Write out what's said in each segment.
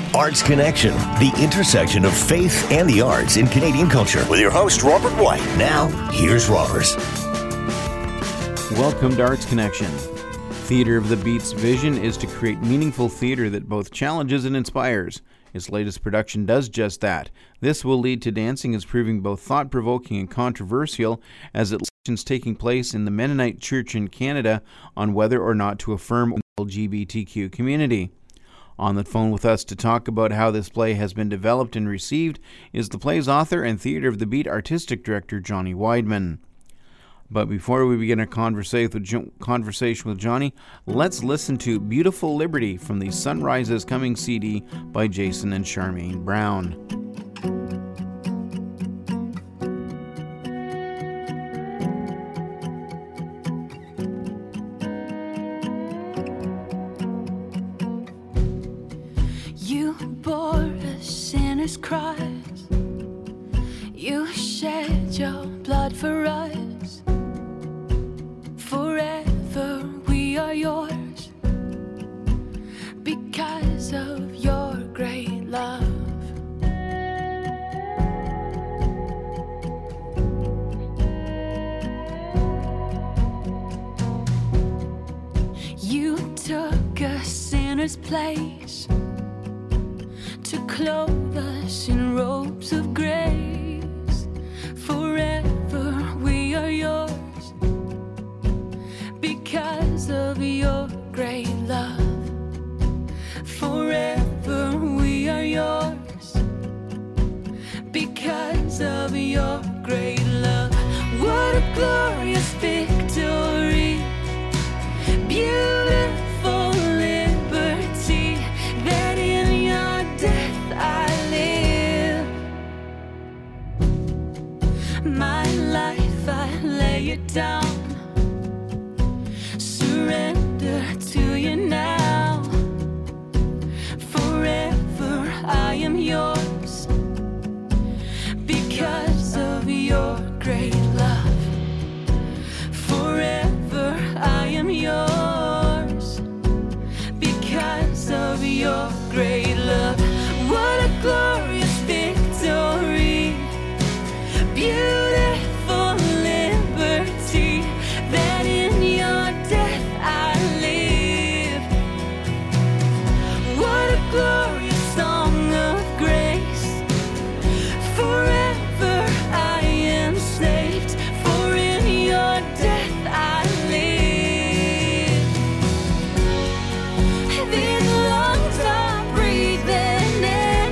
Arts Connection, the intersection of faith and the arts in Canadian culture. With your host, Robert White. Now, here's Robert. Welcome to Arts Connection. Theatre of the Beat's vision is to create meaningful theatre that both challenges and inspires. Its latest production does just that. This will lead to dancing as proving both thought-provoking and controversial as it elections taking place in the Mennonite Church in Canada on whether or not to affirm the LGBTQ community. On the phone with us to talk about how this play has been developed and received is the play's author and Theatre of the Beat artistic director, Johnny Weidman. But before we begin a conversation with Johnny, let's listen to Beautiful Liberty from the Sunrise is Coming CD by Jason and Charmaine Brown. You bore a sinner's cross. You shed your blood for us. Forever we are yours because of your great love. You took a sinner's place to clothe us in robes of grace. Forever we are yours because of your great love. Forever we are yours because of your great love. What a glorious victory, beautiful liberty, that in your death I live. My life I lay it down, surrender to you now. Forever I am yours because of your great love. Forever I am yours because of your great love. What a glorious victory, beautiful liberty, that in your death I live. What a glorious song of grace. Forever I am saved, for in your death I live. These lungs are breathing in.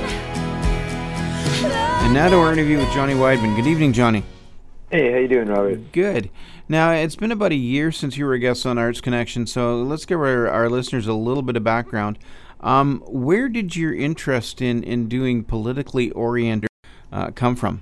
And now to our interview with Johnny Weidman. Good evening, Johnny. Hey, how you doing, Robert? Good. Now, it's been about a year since you were a guest on Arts Connection, so let's give our listeners a little bit of background. Where did your interest in doing politically oriented come from?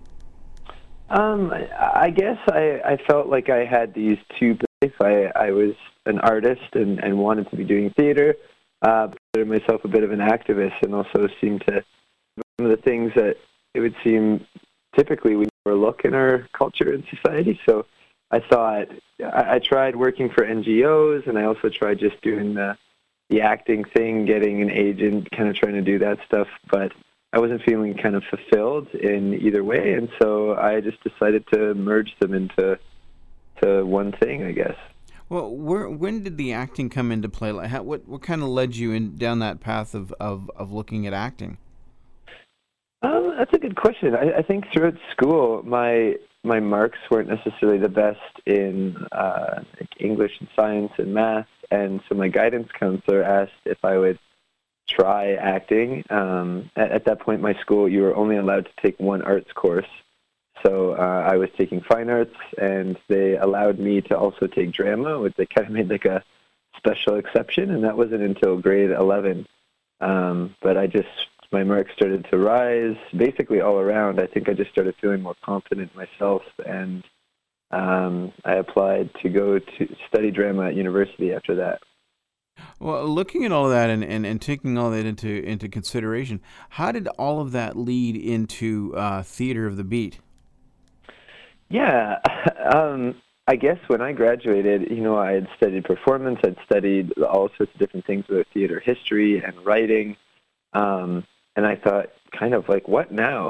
I guess I felt like I had these two beliefs. I was an artist and wanted to be doing theater, considered myself a bit of an activist, and also seemed to some of the things that it would seem typically we overlook in our culture and society. So I thought I tried working for NGOs, and I also tried just doing the acting thing, getting an agent, kind of trying to do that stuff, but I wasn't feeling kind of fulfilled in either way, and so I just decided to merge them into one thing, I guess. Well, when did the acting come into play? Like, what kind of led you down that path of looking at acting? That's a good question. I think throughout school, my marks weren't necessarily the best in like English and science and math, and so my guidance counselor asked if I would try acting. At that point in my school, you were only allowed to take one arts course. So I was taking fine arts, and they allowed me to also take drama, which they kind of made like a special exception, and that wasn't until grade 11. But my marks started to rise basically all around. I think I just started feeling more confident in myself, and I applied to go to study drama at university after that. Well, looking at all of that and taking all that into consideration, how did all of that lead into Theatre of the Beat? Yeah, I guess when I graduated, I had studied performance. I'd studied all sorts of different things about theater history and writing. And I thought, kind of like, what now?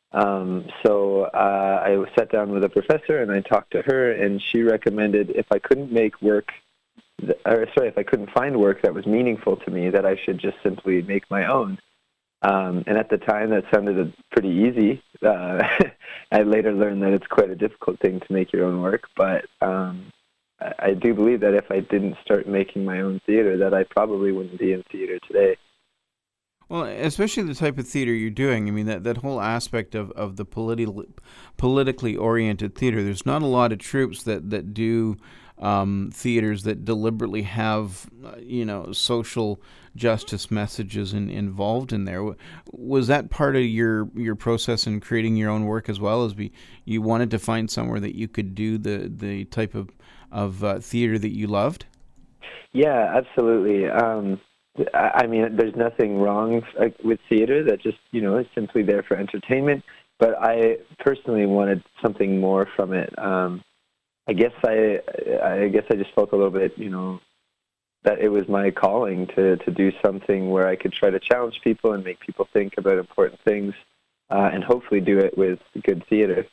So I sat down with a professor and I talked to her, and she recommended if I couldn't if I couldn't find work that was meaningful to me, that I should just simply make my own. And at the time, that sounded pretty easy. I later learned that it's quite a difficult thing to make your own work, but I do believe that if I didn't start making my own theater, that I probably wouldn't be in theater today. Well, especially the type of theater you're doing. I mean, that whole aspect of the politically oriented theater. There's not a lot of troupes that do theaters that deliberately have, social justice messages involved in there. Was that part of your process in creating your own work as well, as you wanted to find somewhere that you could do the type of theater that you loved? Yeah, absolutely. I mean, there's nothing wrong with theater that just, is simply there for entertainment. But I personally wanted something more from it. I guess I just felt a little bit, that it was my calling to do something where I could try to challenge people and make people think about important things, and hopefully do it with good theater.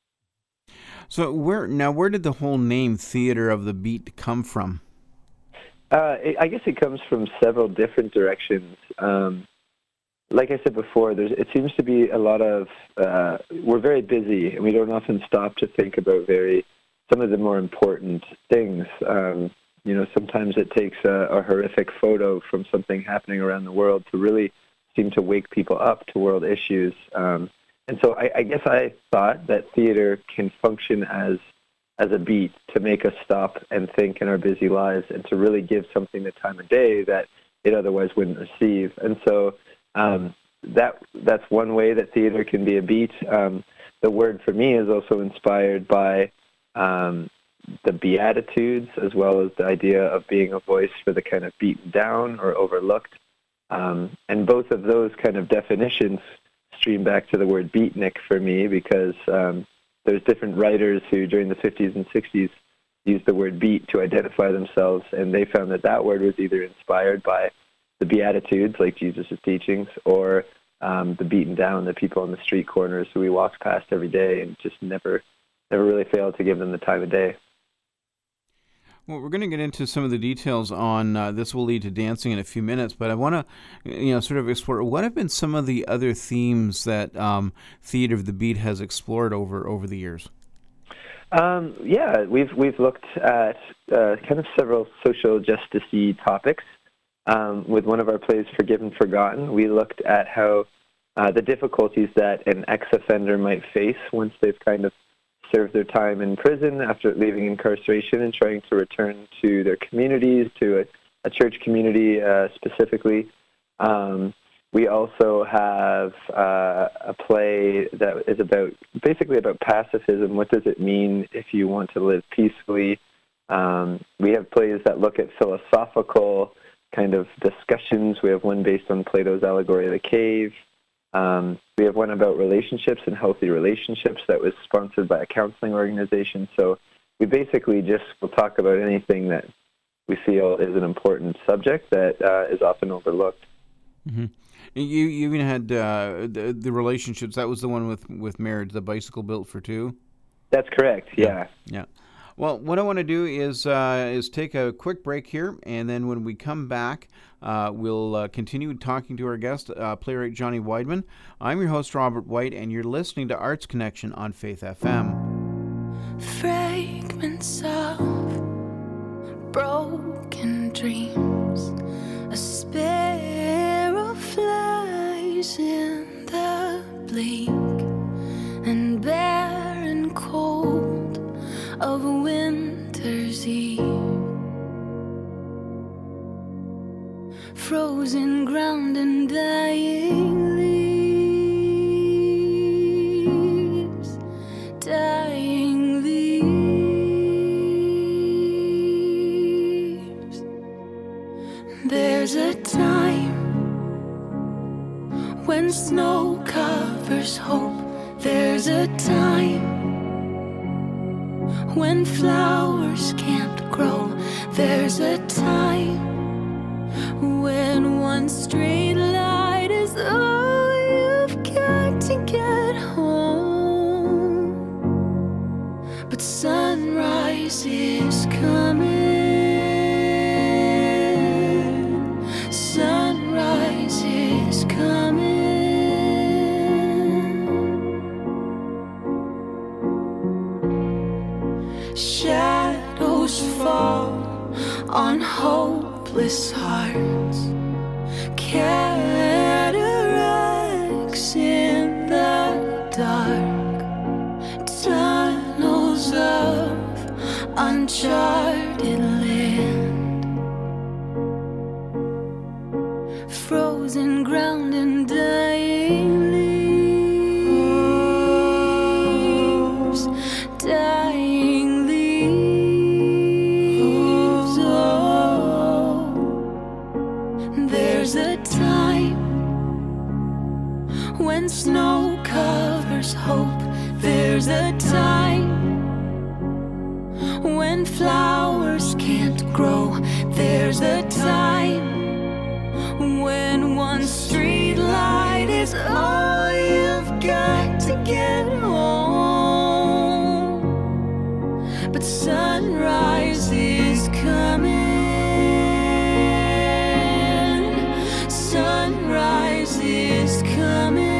So where did the whole name Theater of the Beat come from? I guess it comes from several different directions. Like I said before, it seems to be a lot of, we're very busy, and we don't often stop to think about some of the more important things. Sometimes it takes a horrific photo from something happening around the world to really seem to wake people up to world issues. And so I guess I thought that theater can function as a beat to make us stop and think in our busy lives, and to really give something the time of day that it otherwise wouldn't receive. And so that's one way that theater can be a beat. The word for me is also inspired by the Beatitudes, as well as the idea of being a voice for the kind of beaten down or overlooked. And both of those kind of definitions stream back to the word beatnik for me, because there's different writers who during the 50s and 60s used the word beat to identify themselves, and they found that word was either inspired by the Beatitudes, like Jesus' teachings, or the beaten down, the people on the street corners who we walk past every day and just never really failed to give them the time of day. Well, we're going to get into some of the details on This Will Lead to Dancing in a few minutes, but I want to, sort of explore what have been some of the other themes that Theater of the Beat has explored over the years. We've looked at kind of several social justice-y topics. With one of our plays, Forgiven, Forgotten, we looked at how the difficulties that an ex-offender might face once they've kind of served their time in prison after leaving incarceration and trying to return to their communities, to a church community specifically. We also have a play that is basically about pacifism. What does it mean if you want to live peacefully? We have plays that look at philosophical kind of discussions. We have one based on Plato's allegory of the cave. We have one about relationships and healthy relationships that was sponsored by a counseling organization. So we basically just will talk about anything that we feel is an important subject that is often overlooked. Mm-hmm. You even had the relationships. That was the one with marriage, the bicycle built for two? That's correct, yeah. Yeah. Well, what I want to do is take a quick break here, and then when we come back, we'll continue talking to our guest, playwright Johnny Weidman. I'm your host, Robert White, and you're listening to Arts Connection on Faith FM. Fragments of broken dreams, a sparrow flies in the bleak and barren cold of winter's eve. Frozen ground and dying leaves, dying leaves. There's a time when snow covers hope. There's a time when flowers can't grow. There's a time when one straight light is all restless hearts, cataracts in the dark, tunnels of uncharted land, frozen ground and dying leaves, dying leaves. Oh, there's a time when snow covers hope. There's a time when flowers can't grow. There's a time when one street light is all you've got to get home. But sunrise is coming. Sunrise is coming.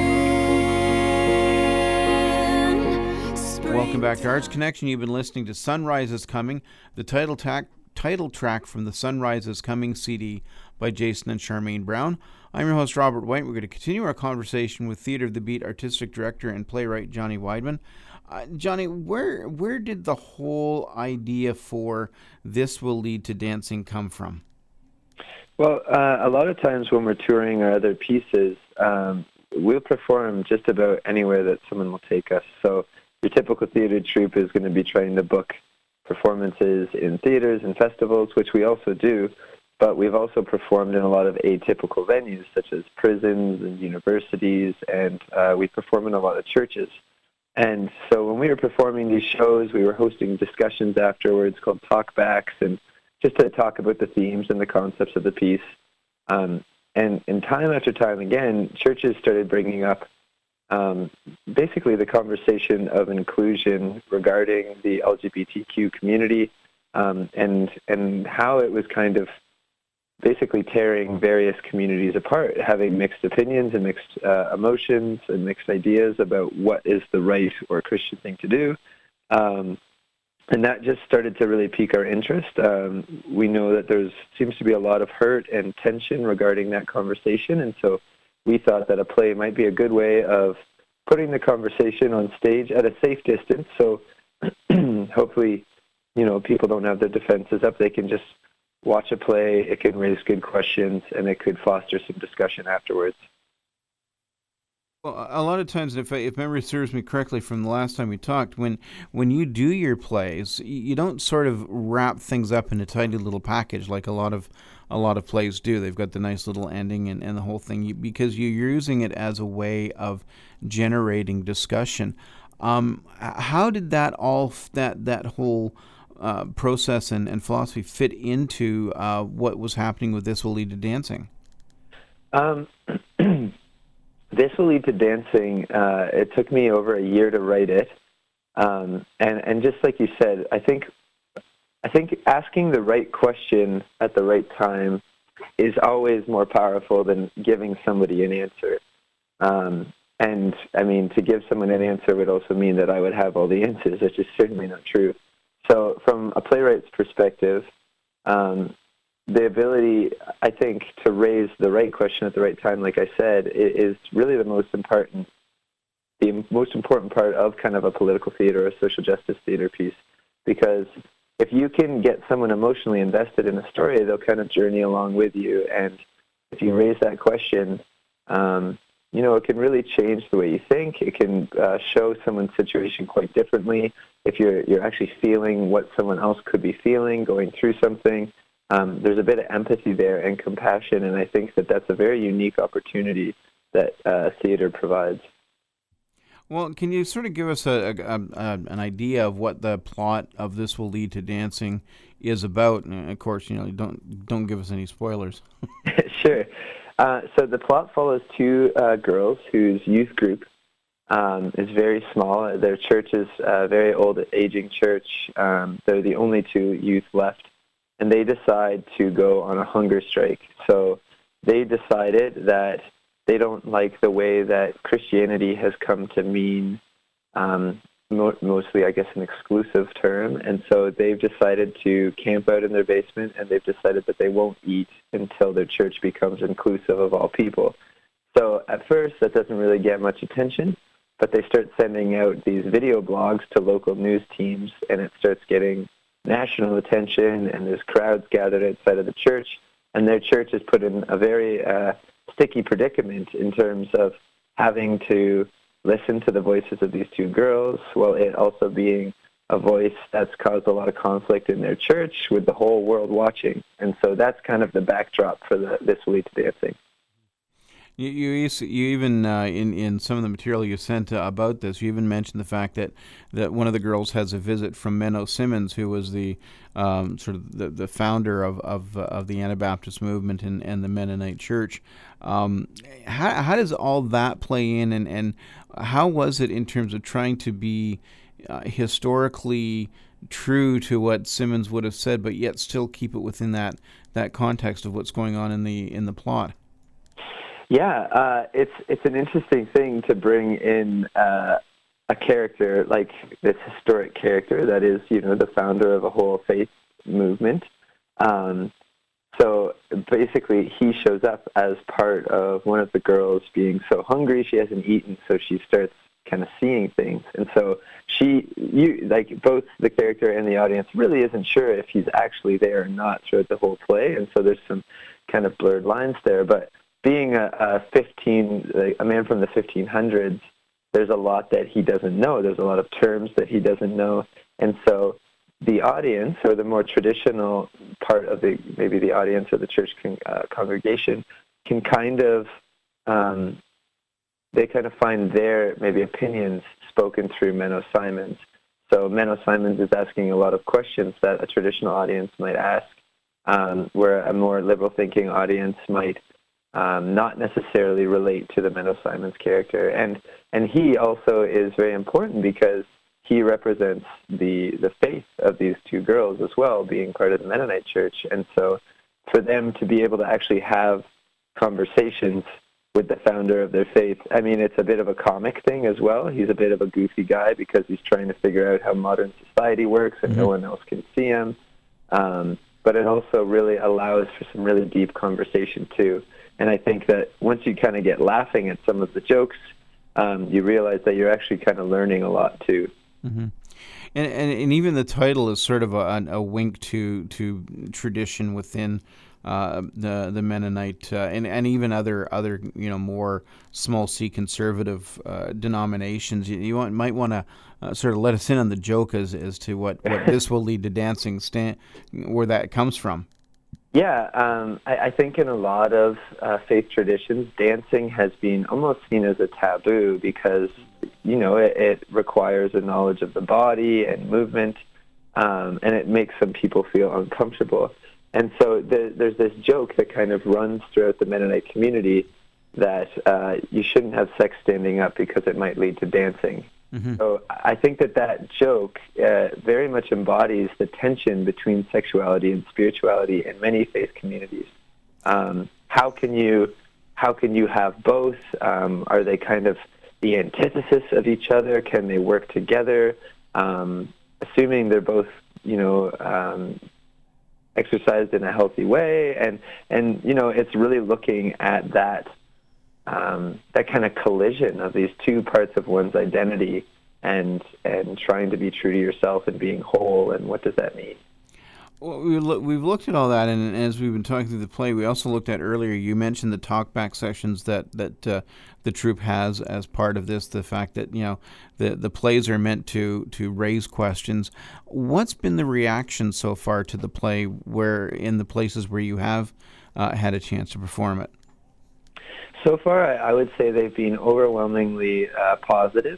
Welcome back to Arts Connection. You've been listening to Sunrise is Coming, the title track from the Sunrise is Coming CD by Jason and Charmaine Brown. I'm your host, Robert White. We're going to continue our conversation with Theatre of the Beat artistic director and playwright Johnny Weidman. Johnny, where did the whole idea for This Will Lead to Dancing come from? Well, a lot of times when we're touring our other pieces, we'll perform just about anywhere that someone will take us. So your typical theater troupe is going to be trying to book performances in theaters and festivals, which we also do, but we've also performed in a lot of atypical venues, such as prisons and universities, and we perform in a lot of churches. And so when we were performing these shows, we were hosting discussions afterwards called talkbacks, and just to talk about the themes and the concepts of the piece. And time after time again, churches started bringing up basically the conversation of inclusion regarding the LGBTQ community, and how it was kind of basically tearing various communities apart, having mixed opinions and mixed emotions and mixed ideas about what is the right or Christian thing to do. And that just started to really pique our interest. We know that seems to be a lot of hurt and tension regarding that conversation, and so we thought that a play might be a good way of putting the conversation on stage at a safe distance. So hopefully, people don't have their defenses up. They can just watch a play. It can raise good questions, and it could foster some discussion afterwards. Well, a lot of times, if memory serves me correctly from the last time we talked, when you do your plays, you don't sort of wrap things up in a tiny little package like a lot of plays do. They've got the nice little ending and the whole thing, because you're using it as a way of generating discussion. How did that whole process and philosophy fit into what was happening with This Will Lead to Dancing? This Will Lead to Dancing, it took me over a year to write it. And just like you said, I think asking the right question at the right time is always more powerful than giving somebody an answer. And, I mean, to give someone an answer would also mean that I would have all the answers, which is certainly not true. So from a playwright's perspective, the ability, I think, to raise the right question at the right time, like I said, is really the most important part of kind of a political theater or a social justice theater piece. Because if you can get someone emotionally invested in a story, they'll kind of journey along with you. And if you raise that question, it can really change the way you think. It can show someone's situation quite differently. If you're actually feeling what someone else could be feeling, going through something, there's a bit of empathy there and compassion, and I think that that's a very unique opportunity that theater provides. Well, can you sort of give us an idea of what the plot of This Will Lead to Dancing is about? And of course, don't give us any spoilers. Sure. So the plot follows two girls whose youth group is very small. Their church is a very old, aging church. They're the only two youth left. And they decide to go on a hunger strike. So they decided that they don't like the way that Christianity has come to mean mostly, I guess, an exclusive term. And so they've decided to camp out in their basement, and they've decided that they won't eat until their church becomes inclusive of all people. So at first, that doesn't really get much attention, but they start sending out these video blogs to local news teams, and it starts getting national attention, and there's crowds gathered outside of the church, and their church is put in a very sticky predicament in terms of having to listen to the voices of these two girls, while it also being a voice that's caused a lot of conflict in their church with the whole world watching. And so that's kind of the backdrop for This Will Lead to Dancing. You even in some of the material you sent about this, you even mentioned the fact that one of the girls has a visit from Menno Simons, who was the sort of the founder of the Anabaptist movement and the Mennonite Church. How does all that play in, and how was it in terms of trying to be historically true to what Simons would have said, but yet still keep it within that context of what's going on in the plot? Yeah, it's an interesting thing to bring in a character like this historic character that is, the founder of a whole faith movement. So basically, he shows up as part of one of the girls being so hungry she hasn't eaten, so she starts kind of seeing things, and so both the character and the audience really isn't sure if he's actually there or not throughout the whole play, and so there's some kind of blurred lines there, but. Being a man from the 1500s, there's a lot that he doesn't know. There's a lot of terms that he doesn't know. And so the audience, or the more traditional part of maybe the audience or the church congregation, can kind of find their maybe opinions spoken through Menno Simons. So Menno Simons is asking a lot of questions that a traditional audience might ask, where a more liberal-thinking audience might not necessarily relate to the Menno Simons character. And he also is very important because he represents the faith of these two girls as well, being part of the Mennonite Church. And so for them to be able to actually have conversations with the founder of their faith, I mean, it's a bit of a comic thing as well. He's a bit of a goofy guy because he's trying to figure out how modern society works and no one else can see him. But it also really allows for some really deep conversation too. And I think that once you kind of get laughing at some of the jokes, you realize that you're actually kind of learning a lot too. Mm-hmm. And even the title is sort of a wink to tradition within the Mennonite and even other more small c conservative denominations. You might want to sort of let us in on the joke as to what This Will Lead to Dancing where that comes from. Yeah, I think in a lot of faith traditions, dancing has been almost seen as a taboo because, it requires a knowledge of the body and movement, and it makes some people feel uncomfortable. And so there's this joke that kind of runs throughout the Mennonite community that you shouldn't have sex standing up because it might lead to dancing. Mm-hmm. So I think that joke very much embodies the tension between sexuality and spirituality in many faith communities. How can you have both? Are they kind of the antithesis of each other? Can they work together? Assuming they're both, exercised in a healthy way, and it's really looking at that kind of collision of these two parts of one's identity and trying to be true to yourself and being whole, and what does that mean? Well, we've looked at all that, and as we've been talking through the play, we also looked at earlier, you mentioned the talkback sessions that the troupe has as part of this, the fact that the plays are meant to raise questions. What's been the reaction so far to the play where in the places where you have had a chance to perform it? So far, I would say they've been overwhelmingly positive.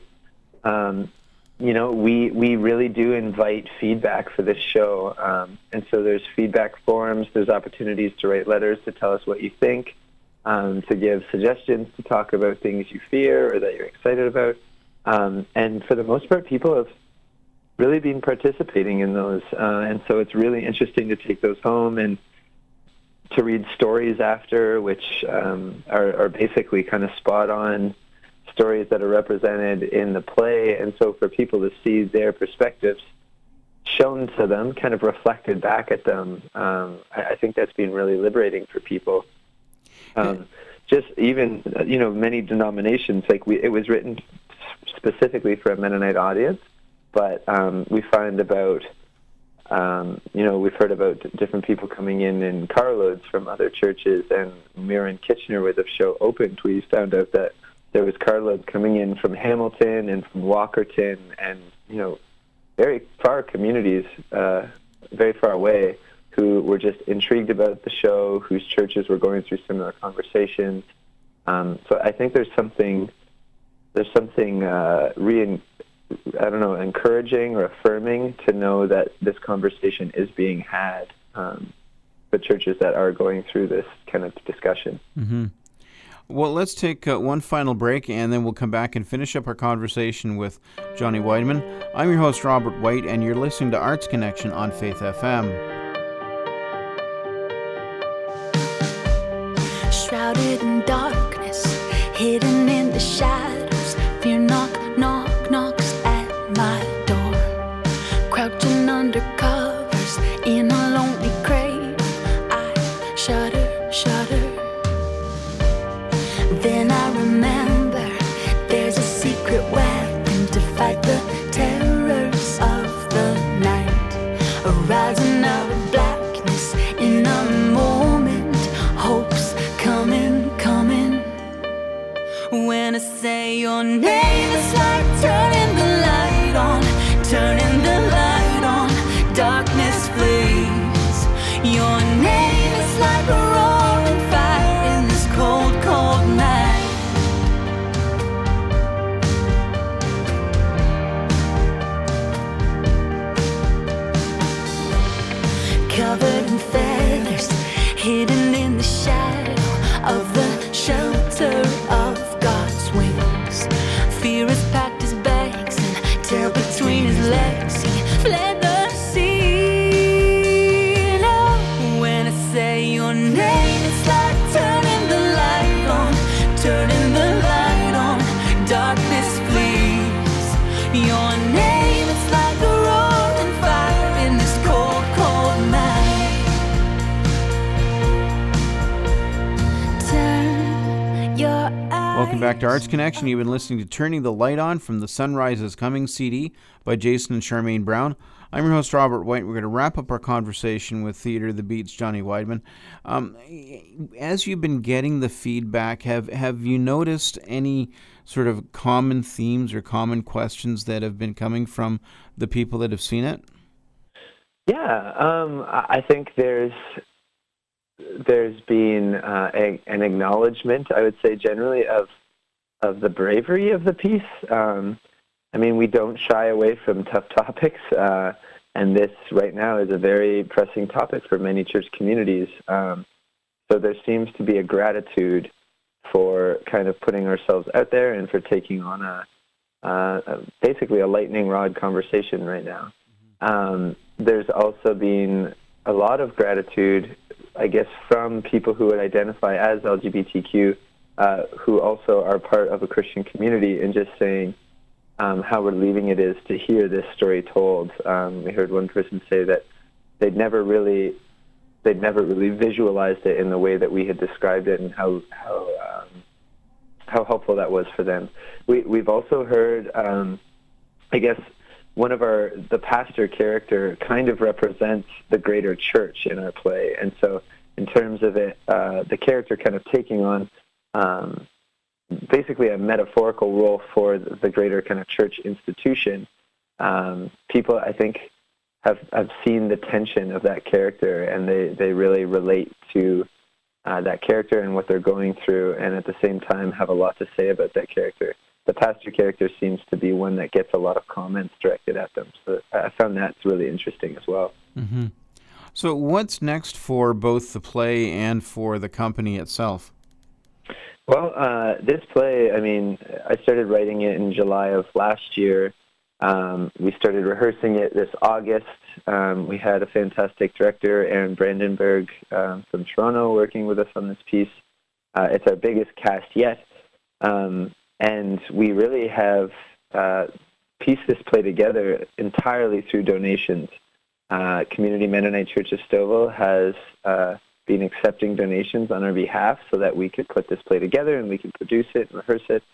We really do invite feedback for this show. And so there's feedback forums, there's opportunities to write letters to tell us what you think, to give suggestions, to talk about things you fear or that you're excited about. And for the most part, people have really been participating in those. And so it's really interesting to take those home and to read stories after, which are basically kind of spot-on stories that are represented in the play, and so for people to see their perspectives shown to them, kind of reflected back at them, I think that's been really liberating for people. Just even, many denominations, it was written specifically for a Mennonite audience, but we find about, we've heard about different people coming in carloads from other churches, and when we were in Kitchener where the show opened, we found out that there was carloads coming in from Hamilton and from Walkerton and, very far communities, very far away, who were just intrigued about the show, whose churches were going through similar conversations. So I think there's something encouraging or affirming to know that this conversation is being had for churches that are going through this kind of discussion. Mm-hmm. Well, let's take one final break, and then we'll come back and finish up our conversation with Johnny Weidman. I'm your host, Robert White, and you're listening to Arts Connection on Faith FM. Shrouded in darkness, hidden in the shadows, fear knocks at my door. Crouching under covers in a lonely grave, I shudder. Then I remember there's a secret weapon to fight the terrors of the night. Arising out of blackness in a moment, hope's coming. When I say your name, it's like turning the light on, darkness flees. Your name is like a roaring fire in this cold night. Covered in feathers, hidden in the shadow of the shelter of God's wings. Fear has packed his bags and tail between his legs. He fled the sea. Now, when I say your name, it's like turning the light on, darkness flees. Your name, it's like a roaring fire in this cold night. Turn your eyes. Welcome back to Arts Connection. You've been listening to Turning the Light On from the Sunrise is Coming CD by Jason and Charmaine Brown. I'm your host, Robert White. We're going to wrap up our conversation with Theatre of the Beats' Johnny Weidman. As you've been getting the feedback, have you noticed any sort of common themes or common questions that have been coming from the people that have seen it? Yeah, I think there's been an acknowledgement, I would say generally, of the bravery of the piece. We don't shy away from tough topics, and this right now is a very pressing topic for many church communities. So there seems to be a gratitude for kind of putting ourselves out there and for taking on basically a lightning rod conversation right now. There's also been a lot of gratitude, I guess, from people who would identify as LGBTQ, who also are part of a Christian community, and just saying how relieving it is to hear this story told. We heard one person say that they'd never really visualized it in the way that we had described it, and how helpful that was for them. We've also heard, I guess, the pastor character kind of represents the greater church in our play, and so in terms of it, the character kind of taking on basically a metaphorical role for the greater kind of church institution. People, I think, have seen the tension of that character, and they really relate to that character and what they're going through, and at the same time have a lot to say about that character. The pastor character seems to be one that gets a lot of comments directed at them, so I found that really interesting as well. Mm-hmm. So what's next for both the play and for the company itself? Well, this play, I started writing it in July of last year. We started rehearsing it this August. We had a fantastic director, Aaron Brandenburg, from Toronto, working with us on this piece. It's our biggest cast yet. And we really have pieced this play together entirely through donations. Community Mennonite Church of Stouffville has been accepting donations on our behalf so that we could put this play together and we could produce it and rehearse it.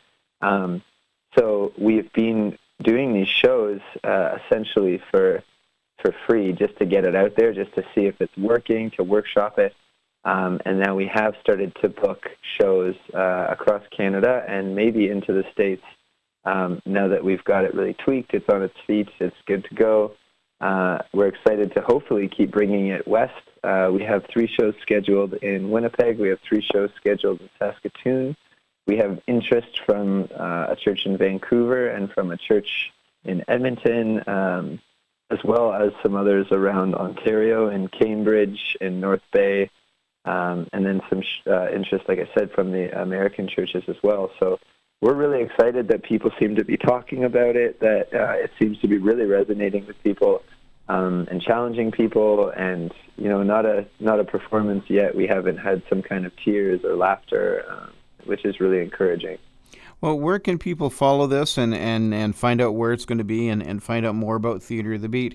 So we've been doing these shows essentially for free, just to get it out there, just to see if it's working, to workshop it. And now we have started to book shows across Canada and maybe into the States. Now that we've got it really tweaked, it's on its feet, it's good to go. We're excited to hopefully keep bringing it west. We have 3 shows scheduled in Winnipeg. We have 3 shows scheduled in Saskatoon. We have interest from a church in Vancouver and from a church in Edmonton, as well as some others around Ontario and Cambridge and North Bay, and then some interest, like I said, from the American churches as well. So we're really excited that people seem to be talking about it, that it seems to be really resonating with people and challenging people, and not a performance yet. We haven't had some kind of tears or laughter, which is really encouraging. Well, where can people follow this and find out where it's going to be and find out more about Theatre of the Beat?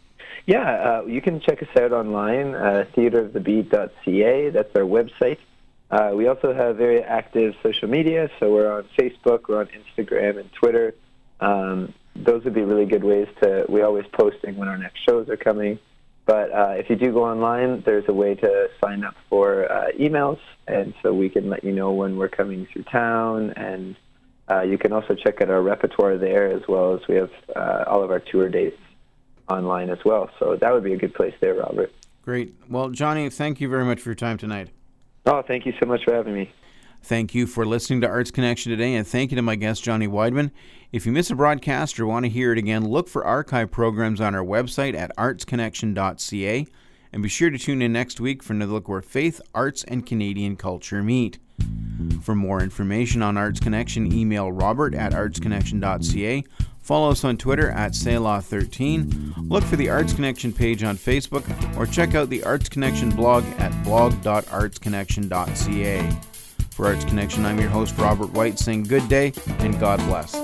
Yeah, you can check us out online, theatreofthebeat.ca. That's our website. We also have very active social media, so we're on Facebook, we're on Instagram and Twitter. Those would be really good ways we're always posting when our next shows are coming. But if you do go online, there's a way to sign up for emails, and so we can let you know when we're coming through town, and you can also check out our repertoire there, as well as we have all of our tour dates online as well. So that would be a good place there, Robert. Great. Well, Johnny, thank you very much for your time tonight. Oh, thank you so much for having me. Thank you for listening to Arts Connection today, and thank you to my guest, Johnny Weidman. If you miss a broadcast or want to hear it again, look for archive programs on our website at artsconnection.ca, and be sure to tune in next week for another look where faith, arts, and Canadian culture meet. For more information on Arts Connection, email robert@artsconnection.ca. Follow us on Twitter at Selah13. Look for the Arts Connection page on Facebook, or check out the Arts Connection blog at blog.artsconnection.ca. For Arts Connection, I'm your host, Robert White, saying good day and God bless.